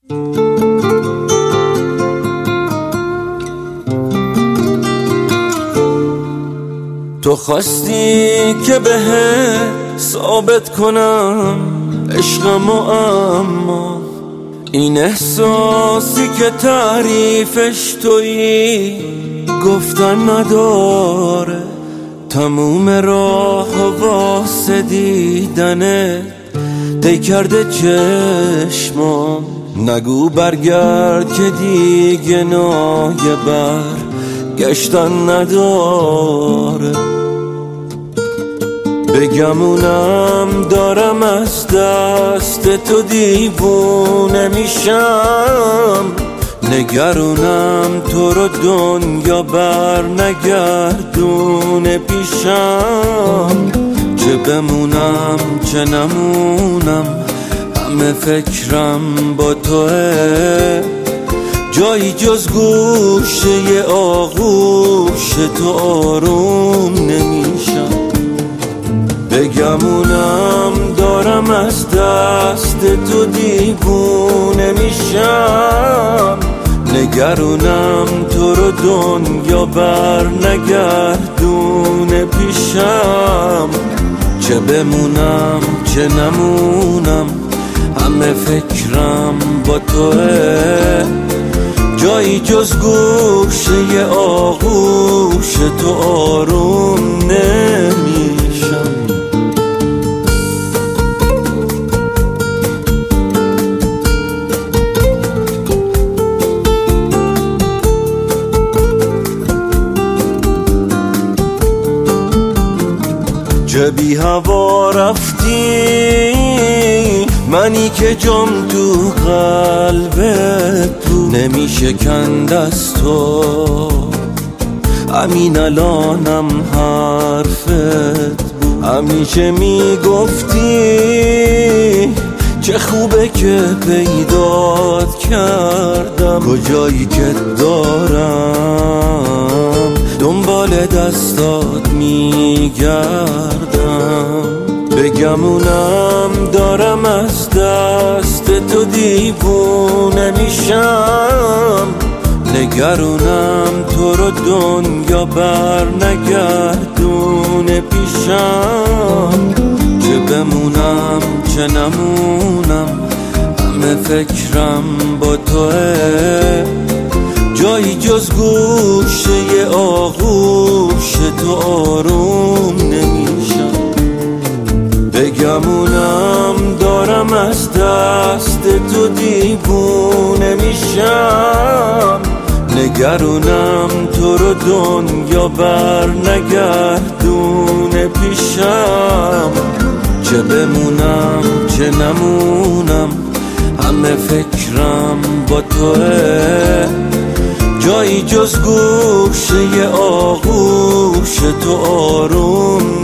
تو خواستی که بهت ثابت کنم عشقم، اما این احساسی که تعریفش تویی گفتن نداره. تموم راه واسه دیدنت طی کرده چشمام. نگو برگرد که دیگه نایه برگشتن نداره. بگمونم دارم از دست تو دیوونه میشم. نگرونم تو رو دنیا بر نگردونه پیشم. چه بمونم چه نمونم همه فکرم با توه. جایی جز گوشه آغوش تو آروم نمیشم. بگمونم دارم از دست تو دیوونه میشم. نگرونم تو رو دنیا بر نگردونه پیشم. چه بمونم چه نمونم همه فکرم با توه. جایی جز گوشه آغوش تو آروم نمیشم. چه بی هوا رفتی منی که جام تو قلبت بود. نمیشه کند از تو همین الانم حرفت بود. همیشه میگفتی چه خوبه که پیدات کردم. کجایی که دارم دنبال دستات میگردم. بگمونم دارم از دست تو دیوونه میشم. نگرونم تو رو دنیا بر نگردونه پیشم. چه بمونم چه نمونم همه فکرم با توه. جایی جز گوشه آغوش تو آروم نمیشم. بگمونم دارم از دست تو دیوونه میشم. نگرونم تو رو دنیا بر نگردونه پیشم. چه بمونم چه نمونم همه فکرم با توه. جایی جز گوشه آغوش تو آروم